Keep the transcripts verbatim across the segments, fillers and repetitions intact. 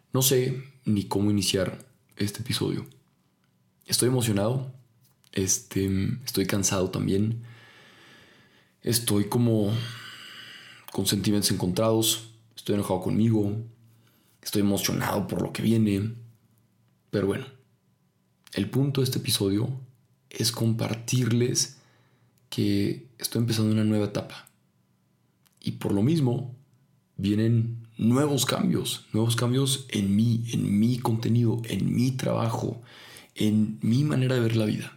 No sé ni cómo iniciar este episodio. Estoy emocionado, este, estoy cansado también. Estoy como con sentimientos encontrados. Estoy enojado conmigo. Estoy emocionado por lo que viene. Pero bueno, el punto de este episodio es compartirles que estoy empezando una nueva etapa. Y por lo mismo vienen nuevos cambios, nuevos cambios en mí, en mi contenido, en mi trabajo, en mi manera de ver la vida.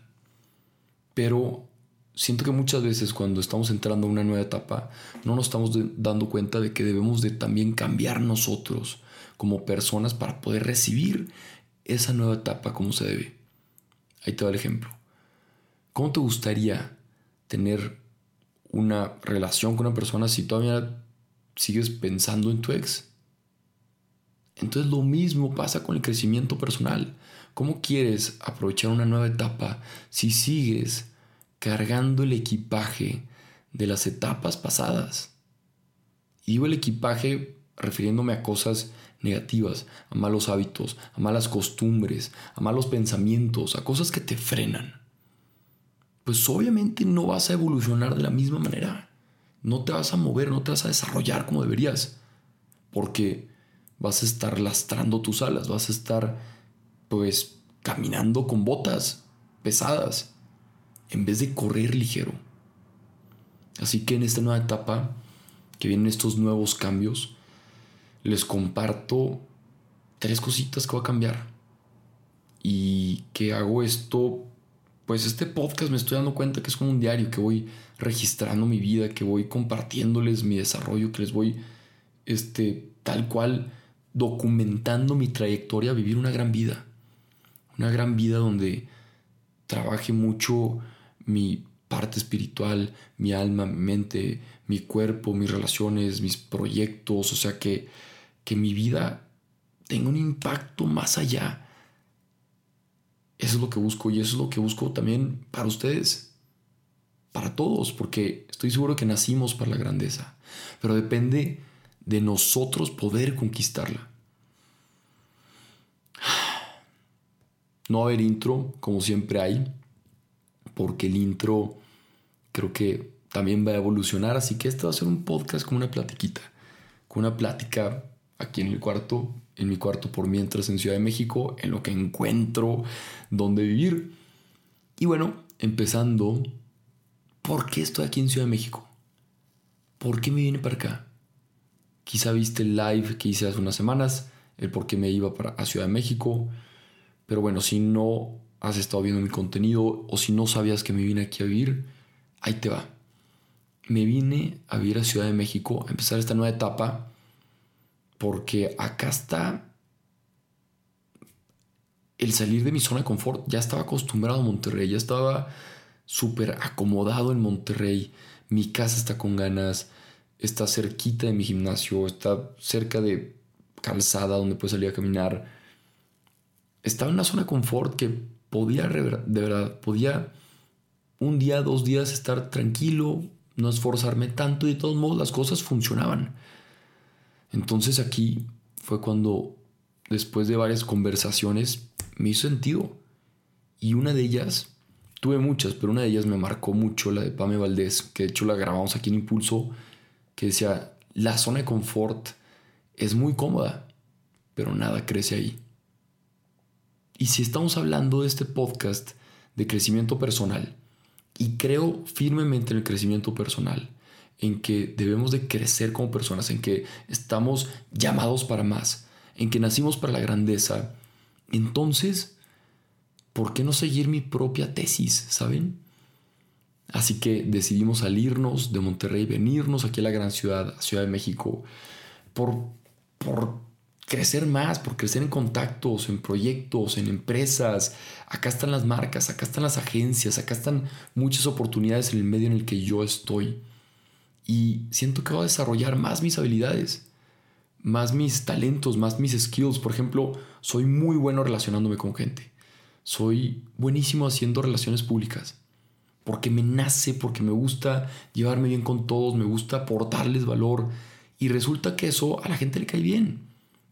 Pero siento que muchas veces cuando estamos entrando a una nueva etapa no nos estamos de- dando cuenta de que debemos de también cambiar nosotros como personas para poder recibir esa nueva etapa como se debe. Ahí te va el ejemplo. ¿Cómo te gustaría tener una relación con una persona si todavía sigues pensando en tu ex? Entonces lo mismo pasa con el crecimiento personal. ¿Cómo quieres aprovechar una nueva etapa si sigues cargando el equipaje de las etapas pasadas? Y digo el equipaje refiriéndome a cosas negativas, a malos hábitos, a malas costumbres, a malos pensamientos, a cosas que te frenan. Pues obviamente no vas a evolucionar de la misma manera. No te vas a mover, no te vas a desarrollar como deberías. Porque vas a estar lastrando tus alas, vas a estar pues caminando con botas pesadas en vez de correr ligero. Así que en esta nueva etapa que vienen estos nuevos cambios, les comparto tres cositas que voy a cambiar. Y que hago esto, pues este podcast me estoy dando cuenta que es como un diario, que voy registrando mi vida, que voy compartiéndoles mi desarrollo, que les voy este, tal cual documentando mi trayectoria a vivir una gran vida. Una gran vida donde trabaje mucho mi parte espiritual, mi alma, mi mente, mi cuerpo, mis relaciones, mis proyectos. O sea, que, que mi vida tenga un impacto más allá. Eso es lo que busco y eso es lo que busco también para ustedes, para todos, porque estoy seguro que nacimos para la grandeza, pero depende de nosotros poder conquistarla. No va a haber intro, como siempre hay, porque el intro creo que también va a evolucionar, así que este va a ser un podcast con una platiquita, con una plática aquí en el cuarto, en mi cuarto por mientras en Ciudad de México, en lo que encuentro donde vivir. Y bueno, empezando, ¿por qué estoy aquí en Ciudad de México? ¿Por qué me vine para acá? Quizá viste el live que hice hace unas semanas, el por qué me iba para a Ciudad de México. Pero bueno, si no has estado viendo mi contenido o si no sabías que me vine aquí a vivir, ahí te va. Me vine a vivir a Ciudad de México, a empezar esta nueva etapa, porque acá está el salir de mi zona de confort. Ya estaba acostumbrado a Monterrey, ya estaba súper acomodado en Monterrey. Mi casa está con ganas, está cerquita de mi gimnasio, está cerca de calzada donde puedo salir a caminar. Estaba en una zona de confort que podía, de verdad, podía un día, dos días estar tranquilo, no esforzarme tanto y de todos modos las cosas funcionaban. Entonces aquí fue cuando, después de varias conversaciones, me hizo sentido. Y una de ellas, tuve muchas, pero una de ellas me marcó mucho, la de Pame Valdés, que de hecho la grabamos aquí en Impulso, que decía, la zona de confort es muy cómoda, pero nada crece ahí. Y si estamos hablando de este podcast de crecimiento personal, y creo firmemente en el crecimiento personal, en que debemos de crecer como personas, en que estamos llamados para más, en que nacimos para la grandeza, entonces, ¿por qué no seguir mi propia tesis, saben? Así que decidimos salirnos de Monterrey, venirnos aquí a la gran ciudad, a Ciudad de México, por, por crecer más, por crecer en contactos, en proyectos, en empresas. Acá están las marcas, acá están las agencias, acá están muchas oportunidades en el medio en el que yo estoy. Y siento que voy a desarrollar más mis habilidades, más mis talentos, más mis skills. Por ejemplo, soy muy bueno relacionándome con gente. Soy buenísimo haciendo relaciones públicas. Porque me nace, porque me gusta llevarme bien con todos, me gusta aportarles valor. Y resulta que eso a la gente le cae bien.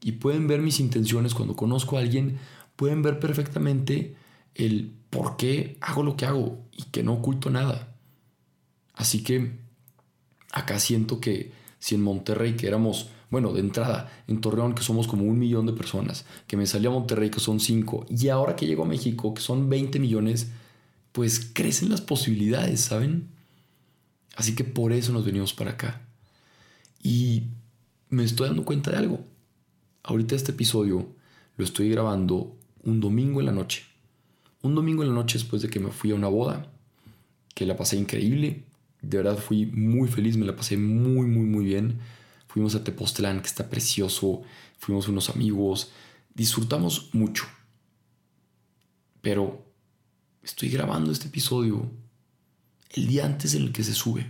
y pueden ver mis intenciones. Cuando conozco a alguien, pueden ver perfectamente el por qué hago lo que hago y que no oculto nada. Así que acá siento que si en Monterrey, que éramos, bueno, de entrada, en Torreón, que somos como un millón de personas, que me salí a Monterrey, que son cinco, y ahora que llego a México, que son veinte millones, pues crecen las posibilidades, ¿saben? Así que por eso nos venimos para acá. Y me estoy dando cuenta de algo. Ahorita este episodio lo estoy grabando un domingo en la noche. Un domingo en la noche después de que me fui a una boda, que la pasé increíble. De verdad fui muy feliz, me la pasé muy, muy, muy bien. Fuimos a Tepoztlán, que está precioso. Fuimos unos amigos. Disfrutamos mucho. Pero estoy grabando este episodio el día antes en el que se sube.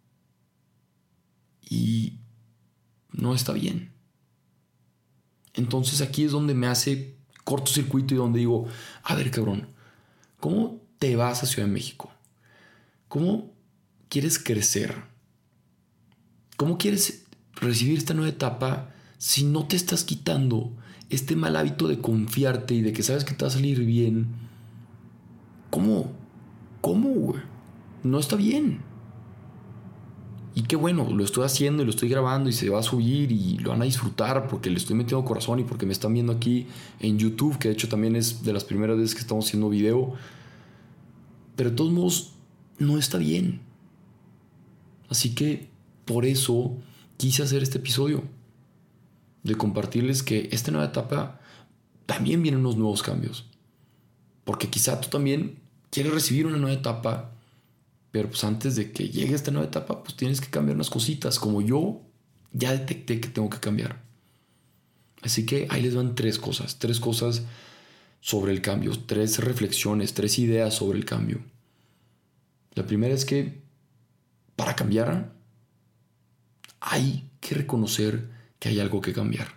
Y no está bien. Entonces aquí es donde me hace cortocircuito y donde digo, a ver, cabrón, ¿cómo te vas a Ciudad de México? ¿Cómo quieres crecer? ¿Cómo quieres recibir esta nueva etapa si no te estás quitando este mal hábito de confiarte y de que sabes que te va a salir bien? ¿Cómo? ¿Cómo, güey? No está bien. Y qué bueno, lo estoy haciendo y lo estoy grabando y se va a subir y lo van a disfrutar porque le estoy metiendo corazón y porque me están viendo aquí en YouTube, que de hecho también es de las primeras veces que estamos haciendo video. Pero de todos modos, no está bien. Así que por eso quise hacer este episodio, de compartirles que esta nueva etapa también vienen unos nuevos cambios. Porque quizá tú también quieres recibir una nueva etapa, pero pues antes de que llegue esta nueva etapa, pues tienes que cambiar unas cositas, como yo ya detecté que tengo que cambiar. Así que ahí les van tres cosas, tres cosas sobre el cambio, tres reflexiones, tres ideas sobre el cambio. La primera es que para cambiar hay que reconocer que hay algo que cambiar.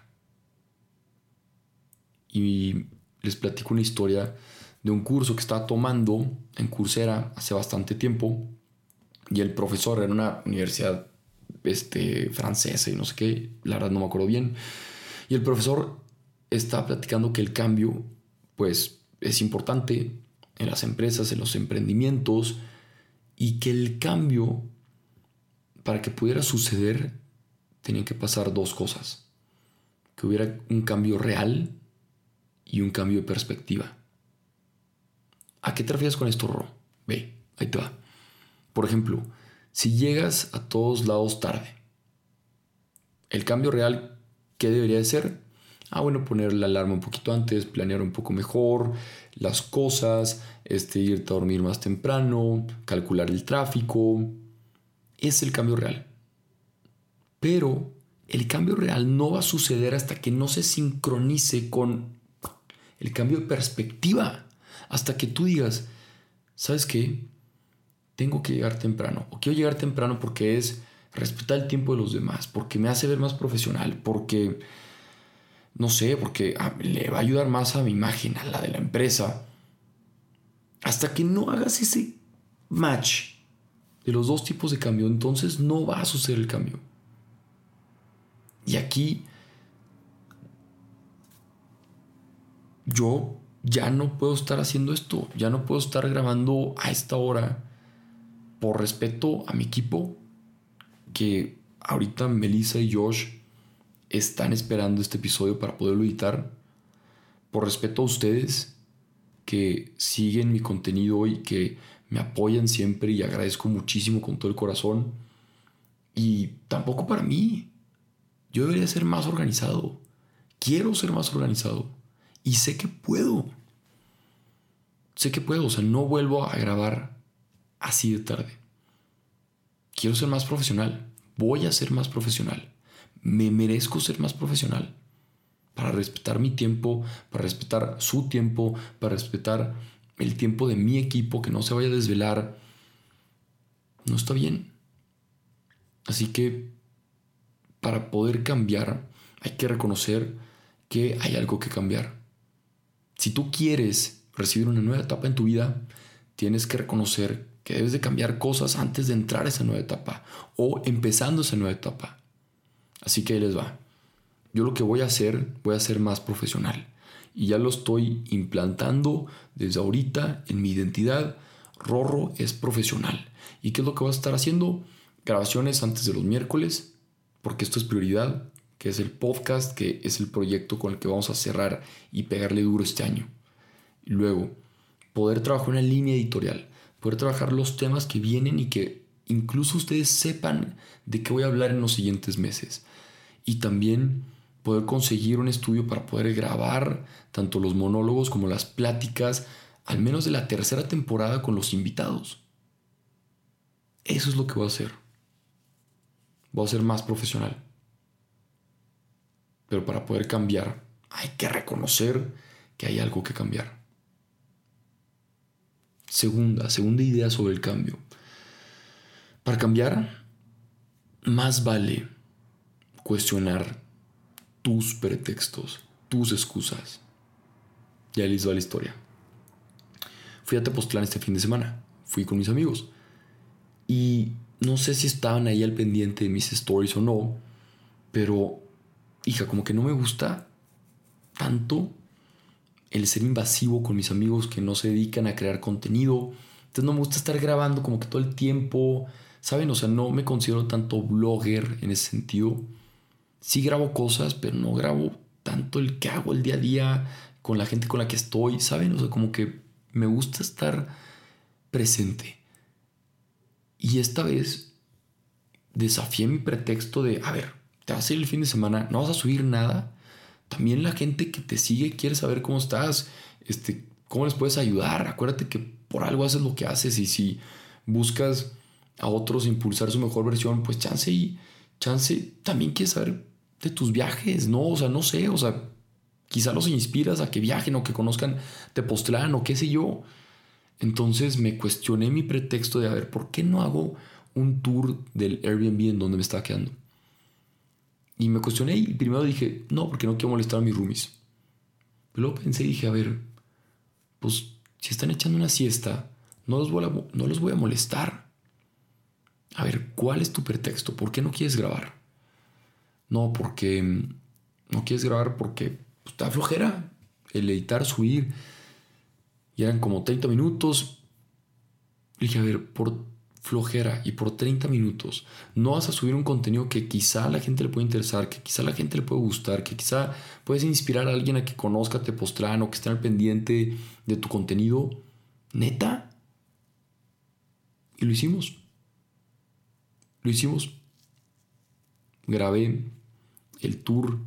Y les platico una historia de un curso que estaba tomando en Coursera hace bastante tiempo, y el profesor era una universidad este, francesa y no sé qué, la verdad no me acuerdo bien, y el profesor estaba platicando que el cambio pues es importante en las empresas, en los emprendimientos, y que el cambio, para que pudiera suceder, tenían que pasar dos cosas: que hubiera un cambio real y un cambio de perspectiva. ¿A qué te refieres con esto, Ro? Ve, ahí te va. Por ejemplo, si llegas a todos lados tarde, el cambio real, ¿qué debería de ser? Ah, bueno, poner la alarma un poquito antes, planear un poco mejor las cosas, este, irte a dormir más temprano, calcular el tráfico. Es el cambio real. Pero el cambio real no va a suceder hasta que no se sincronice con el cambio de perspectiva. Hasta que tú digas, ¿sabes qué? Tengo que llegar temprano. O quiero llegar temprano porque es respetar el tiempo de los demás, porque me hace ver más profesional, porque, no sé, porque ah, le va a ayudar más a mi imagen, a la de la empresa. Hasta que no hagas ese match de los dos tipos de cambio, entonces no va a suceder el cambio. Y aquí yo ya no puedo estar haciendo esto, ya no puedo estar grabando a esta hora por respeto a mi equipo, que ahorita Melissa y Josh están esperando este episodio para poderlo editar, por respeto a ustedes que siguen mi contenido y que me apoyan siempre, y agradezco muchísimo con todo el corazón. Y tampoco para mí. Yo debería ser más organizado. Quiero ser más organizado. Y sé que puedo. Sé que puedo. O sea, no vuelvo a grabar así de tarde. Quiero ser más profesional. Voy a ser más profesional. Me merezco ser más profesional. Para respetar mi tiempo, para respetar su tiempo, para respetar el tiempo de mi equipo, que no se vaya a desvelar. No está bien. Así que para poder cambiar hay que reconocer que hay algo que cambiar. Si tú quieres recibir una nueva etapa en tu vida, tienes que reconocer que debes de cambiar cosas antes de entrar a esa nueva etapa o empezando esa nueva etapa. Así que ahí les va. Yo lo que voy a hacer, voy a ser más profesional. Y ya lo estoy implantando desde ahorita en mi identidad. Rorro es profesional. ¿Y qué es lo que voy a estar haciendo? Grabaciones antes de los miércoles, porque esto es prioridad, que es el podcast, que es el proyecto con el que vamos a cerrar y pegarle duro este año. Y luego, poder trabajar una línea editorial, poder trabajar los temas que vienen y que incluso ustedes sepan de qué voy a hablar en los siguientes meses. Y también poder conseguir un estudio para poder grabar tanto los monólogos como las pláticas, al menos de la tercera temporada con los invitados. Eso es lo que voy a hacer. Voy a ser más profesional. Pero para poder cambiar, hay que reconocer que hay algo que cambiar. Segunda, segunda idea sobre el cambio. Para cambiar, más vale cuestionar tus pretextos, tus excusas. Ya les va la historia. Fui a Tepoztlán este fin de semana. Fui con mis amigos. Y no sé si estaban ahí al pendiente de mis stories o no, pero, hija, como que no me gusta tanto el ser invasivo con mis amigos que no se dedican a crear contenido. Entonces no me gusta estar grabando como que todo el tiempo, ¿saben? O sea, no me considero tanto blogger en ese sentido. Sí grabo cosas, pero no grabo tanto el que hago el día a día con la gente con la que estoy, ¿saben? O sea, como que me gusta estar presente. Y esta vez desafié mi pretexto de, a ver, te vas a ir el fin de semana, no vas a subir nada. También la gente que te sigue quiere saber cómo estás, este, cómo les puedes ayudar. Acuérdate que por algo haces lo que haces, y si buscas a otros impulsar su mejor versión, pues chance y chance también quieres saber de tus viajes, ¿no? O sea, no sé, o sea, quizá los inspiras a que viajen o que conozcan Tepoztlán o qué sé yo. Entonces me cuestioné mi pretexto de, a ver, ¿por qué no hago un tour del Airbnb en donde me estaba quedando? Y me cuestioné y primero dije, no, porque no quiero molestar a mis roomies. Pero luego pensé y dije, a ver, pues si están echando una siesta, no los voy a, no los voy a molestar. A ver, ¿cuál es tu pretexto? ¿Por qué no quieres grabar? No, porque no quieres grabar porque pues, te da flojera el editar, subir. Y eran como treinta minutos. Le dije, a ver, por flojera y por treinta minutos no vas a subir un contenido que quizá a la gente le puede interesar, que quizá a la gente le puede gustar, que quizá puedes inspirar a alguien a que conozca Tepoztlán o que esté al pendiente de tu contenido. ¿Neta? Y lo hicimos. Lo hicimos. Grabé el tour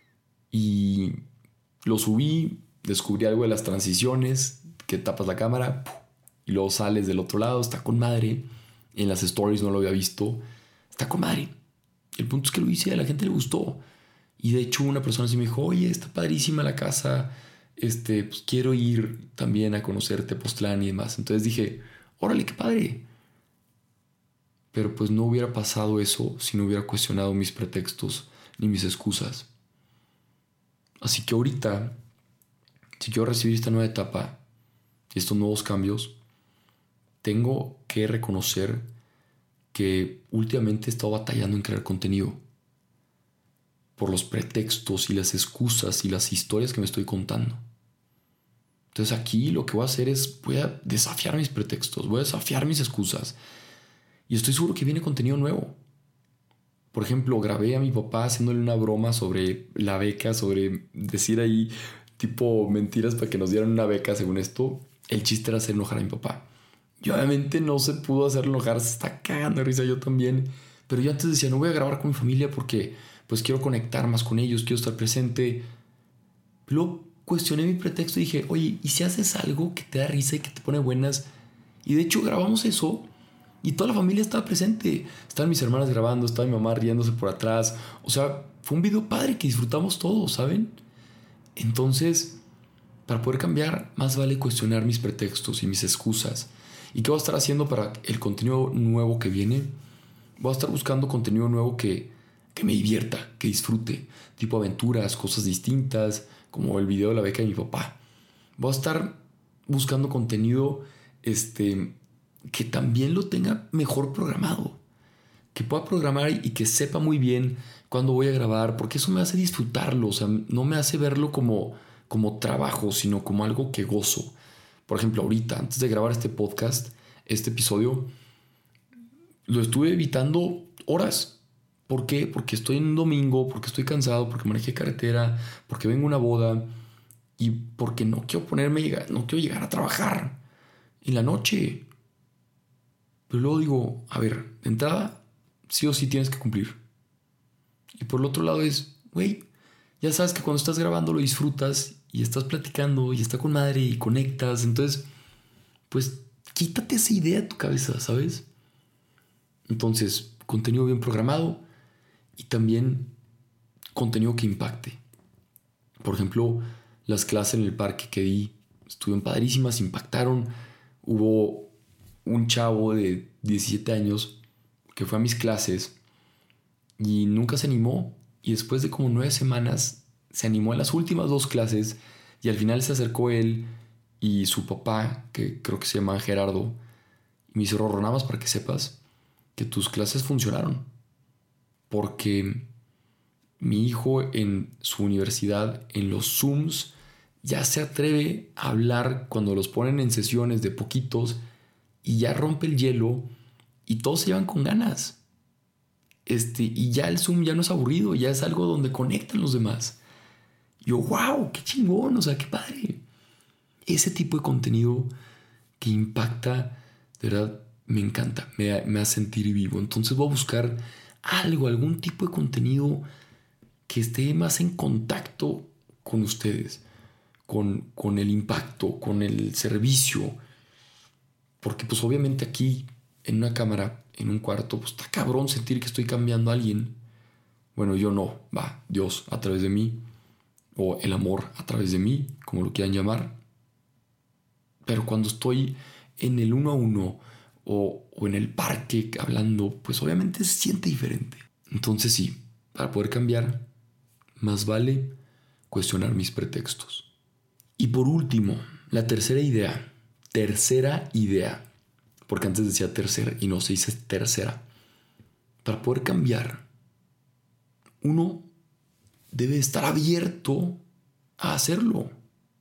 y lo subí. Descubrí algo de las transiciones, que tapas la cámara y luego sales del otro lado. Está con madre. En las stories no lo había visto. Está con madre. El punto es que lo hice y a la gente le gustó. Y de hecho una persona así me dijo, oye, está padrísima la casa. Este, pues quiero ir también a conocer Tepoztlán y demás. Entonces dije, órale, qué padre. Pero pues no hubiera pasado eso si no hubiera cuestionado mis pretextos ni mis excusas. Así que ahorita, si quiero recibir esta nueva etapa y estos nuevos cambios, tengo que reconocer que últimamente he estado batallando en crear contenido por los pretextos y las excusas y las historias que me estoy contando. Entonces aquí lo que voy a hacer es, voy a desafiar mis pretextos, voy a desafiar mis excusas. Y estoy seguro que viene contenido nuevo. Por ejemplo, grabé a mi papá haciéndole una broma sobre la beca, sobre decir ahí tipo mentiras para que nos dieran una beca según esto. El chiste era hacer enojar a mi papá. Y obviamente no se pudo hacer enojar, se está cagando de risa, yo también. Pero yo antes decía, no voy a grabar con mi familia porque pues quiero conectar más con ellos, quiero estar presente. Luego cuestioné mi pretexto y dije, oye, ¿y si haces algo que te da risa y que te pone buenas? Y de hecho grabamos eso y toda la familia estaba presente. Estaban mis hermanas grabando, estaba mi mamá riéndose por atrás. O sea, fue un video padre que disfrutamos todos, ¿saben? Entonces, para poder cambiar, más vale cuestionar mis pretextos y mis excusas. ¿Y qué voy a estar haciendo para el contenido nuevo que viene? Voy a estar buscando contenido nuevo que, que me divierta, que disfrute. Tipo aventuras, cosas distintas, como el video de la beca de mi papá. Voy a estar buscando contenido este, que también lo tenga mejor programado. que pueda programar y que sepa muy bien cuándo voy a grabar, porque eso me hace disfrutarlo, o sea, no me hace verlo como, como trabajo, sino como algo que gozo. Por ejemplo, ahorita, antes de grabar este podcast, este episodio, lo estuve evitando horas. ¿Por qué? Porque estoy en un domingo, porque estoy cansado, porque manejé carretera, porque vengo a una boda y porque no quiero ponerme, no quiero llegar a trabajar en la noche. Pero luego digo, a ver, de entrada, sí o sí tienes que cumplir. Y por el otro lado es, güey, ya sabes que cuando estás grabando lo disfrutas y estás platicando y está con madre y conectas. Entonces, pues quítate esa idea de tu cabeza, ¿sabes? Entonces, contenido bien programado y también contenido que impacte. Por ejemplo, las clases en el parque que di estuvieron padrísimas, impactaron. Hubo un chavo de diecisiete años que fue a mis clases y nunca se animó. Y después de como nueve semanas se animó en las últimas dos clases y al final se acercó él y su papá, que creo que se llama Gerardo, y me dice, Rorro, nada más para que sepas que tus clases funcionaron. Porque mi hijo en su universidad, en los Zooms, ya se atreve a hablar cuando los ponen en sesiones de poquitos y ya rompe el hielo y todos se llevan con ganas. Este, y ya el Zoom ya no es aburrido, ya es algo donde conectan los demás. Yo, wow, qué chingón, o sea, qué padre. Ese tipo de contenido que impacta, de verdad, me encanta, me, me hace sentir vivo. Entonces voy a buscar algo, algún tipo de contenido que esté más en contacto con ustedes, con, con el impacto, con el servicio. Porque pues obviamente aquí, en una cámara, en un cuarto, pues está cabrón sentir que estoy cambiando a alguien. Bueno, yo no, va, Dios a través de mí, o el amor a través de mí, como lo quieran llamar. Pero cuando estoy en el uno a uno o, o en el parque hablando, pues obviamente se siente diferente. Entonces sí, para poder cambiar, más vale cuestionar mis pretextos. Y por último, la tercera idea. Tercera idea. Porque antes decía tercera y no se dice tercera. Para poder cambiar, uno debe estar abierto a hacerlo.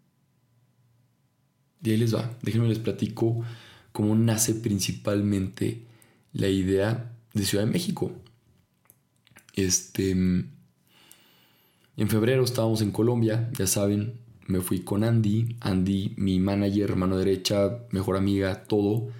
Y ahí les va. Déjenme les platico cómo nace principalmente la idea de Ciudad de México. Este, en febrero estábamos en Colombia, ya saben, me fui con Andy. Andy, mi manager, mano derecha, mejor amiga, todo.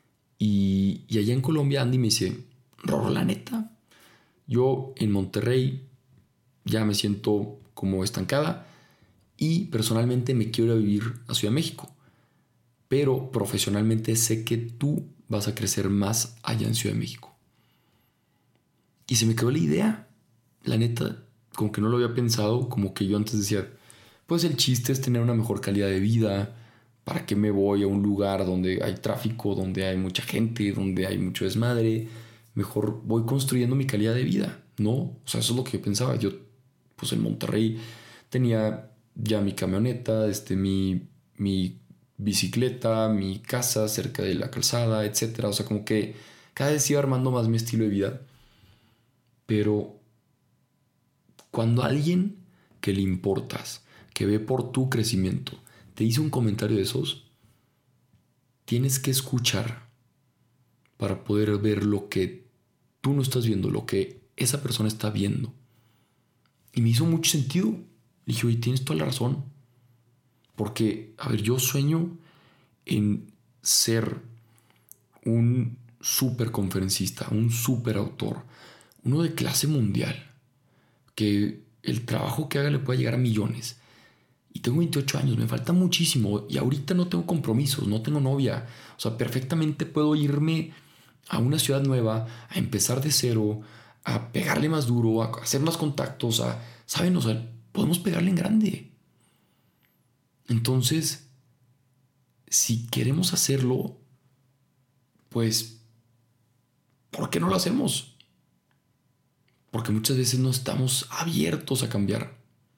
Y, y allá en Colombia Andy me dice, Rorro, la neta, yo en Monterrey ya me siento como estancada y personalmente me quiero ir a vivir a Ciudad de México. Pero profesionalmente sé que tú vas a crecer más allá en Ciudad de México. Y se me quedó la idea. La neta, como que no lo había pensado, como que yo antes decía, pues el chiste es tener una mejor calidad de vida. ¿Para qué me voy a un lugar donde hay tráfico, donde hay mucha gente, donde hay mucho desmadre? Mejor voy construyendo mi calidad de vida, ¿no? O sea, eso es lo que yo pensaba. Yo, pues en Monterrey tenía ya mi camioneta, este, mi, mi bicicleta, mi casa cerca de la calzada, etcétera. O sea, como que cada vez iba armando más mi estilo de vida. Pero cuando alguien que le importas, que ve por tu crecimiento, te dice un comentario de esos, tienes que escuchar para poder ver lo que tú no estás viendo, lo que esa persona está viendo. Y me hizo mucho sentido. Le dije, oye, tienes toda la razón. Porque, a ver, yo sueño en ser un súper conferencista, un súper autor, uno de clase mundial, que el trabajo que haga le pueda llegar a millones. Y tengo veintiocho años, me falta muchísimo. Y ahorita no tengo compromisos, no tengo novia. O sea, perfectamente puedo irme a una ciudad nueva, a empezar de cero, a pegarle más duro, a hacer más contactos, a, ¿saben? O sea, podemos pegarle en grande. Entonces, si queremos hacerlo, pues, ¿por qué no lo hacemos? Porque muchas veces no estamos abiertos a cambiar.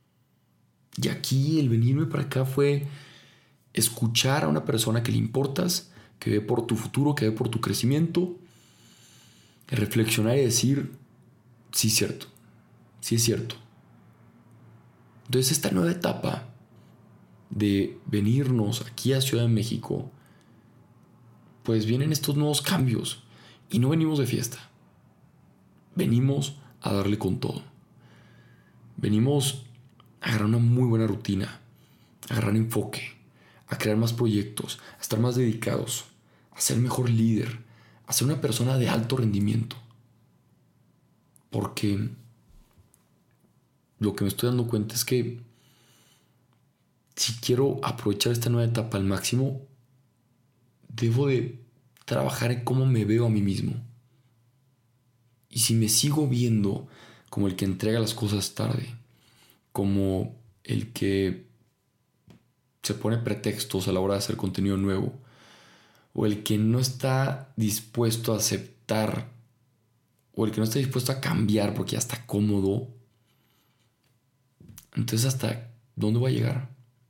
Y aquí el venirme para acá fue escuchar a una persona que le importas, que ve por tu futuro, que ve por tu crecimiento reflexionar y decir, sí es cierto, sí es cierto. Entonces esta nueva etapa de venirnos aquí a Ciudad de México, pues vienen estos nuevos cambios. Y no venimos de fiesta. Venimos a darle con todo. Venimos a agarrar una muy buena rutina, a agarrar enfoque, a crear más proyectos, a estar más dedicados, a ser mejor líder, a ser una persona de alto rendimiento. Porque lo que me estoy dando cuenta es que si quiero aprovechar esta nueva etapa al máximo, debo de trabajar en cómo me veo a mí mismo. Y si me sigo viendo como el que entrega las cosas tarde, como el que se pone pretextos a la hora de hacer contenido nuevo, o el que no está dispuesto a aceptar, o el que no está dispuesto a cambiar porque ya está cómodo, entonces ¿hasta dónde voy a llegar?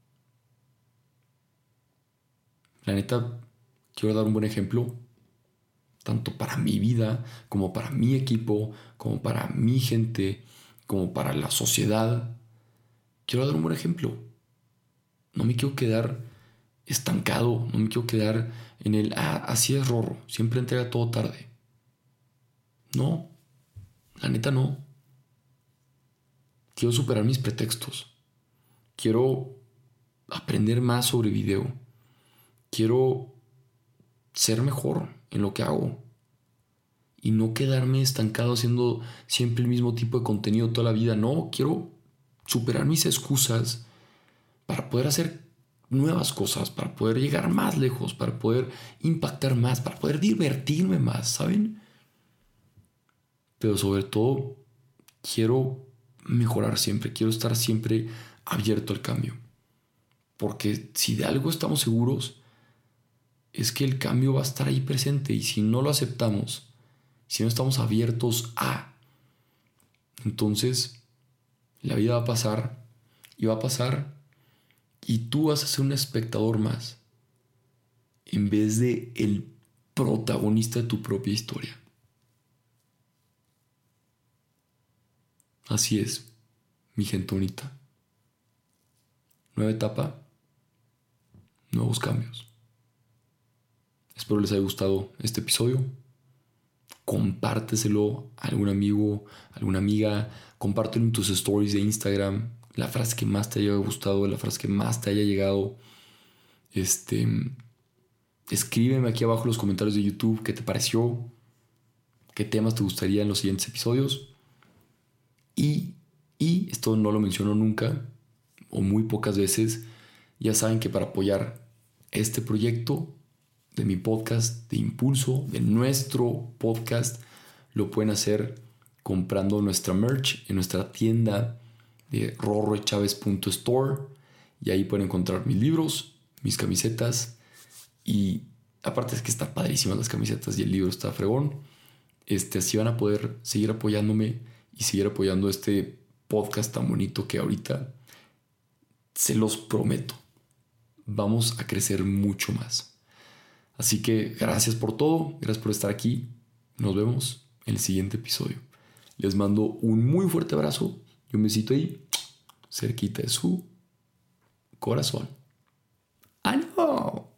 La neta, quiero dar un buen ejemplo, tanto para mi vida, como para mi equipo, como para mi gente, como para la sociedad. Quiero dar un buen ejemplo. No me quiero quedar estancado, no me quiero quedar en el, ah, así es Rorro, siempre entrega todo tarde. No, la neta no. Quiero superar mis pretextos. Quiero aprender más sobre video. Quiero ser mejor en lo que hago. Y no quedarme estancado haciendo siempre el mismo tipo de contenido toda la vida. No, quiero superar mis excusas para poder hacer nuevas cosas, para poder llegar más lejos, para poder impactar más, para poder divertirme más, ¿saben? Pero sobre todo, quiero mejorar siempre, quiero estar siempre abierto al cambio. Porque si de algo estamos seguros, es que el cambio va a estar ahí presente. Y si no lo aceptamos, si no estamos abiertos a, entonces la vida va a pasar y va a pasar y tú vas a ser un espectador más en vez de el protagonista de tu propia historia. Así es, mi gente bonita. Nueva etapa, nuevos cambios. Espero les haya gustado este episodio. Compárteselo a algún amigo, alguna amiga. Compártelo en tus stories de Instagram. La frase que más te haya gustado, la frase que más te haya llegado. Este, escríbeme aquí abajo en los comentarios de YouTube qué te pareció, qué temas te gustaría en los siguientes episodios. Y, y esto no lo menciono nunca o muy pocas veces. Ya saben que para apoyar este proyecto de mi podcast de Impulso, de nuestro podcast, lo pueden hacer comprando nuestra merch en nuestra tienda de rorrochaves punto store, y ahí pueden encontrar mis libros, mis camisetas, y aparte es que están padrísimas las camisetas y el libro está fregón. Este, así van a poder seguir apoyándome y seguir apoyando este podcast tan bonito que ahorita, se los prometo, vamos a crecer mucho más. Así que gracias por todo, gracias por estar aquí. Nos vemos en el siguiente episodio. Les mando un muy fuerte abrazo y un besito ahí, cerquita de su corazón. ¡Ah, no!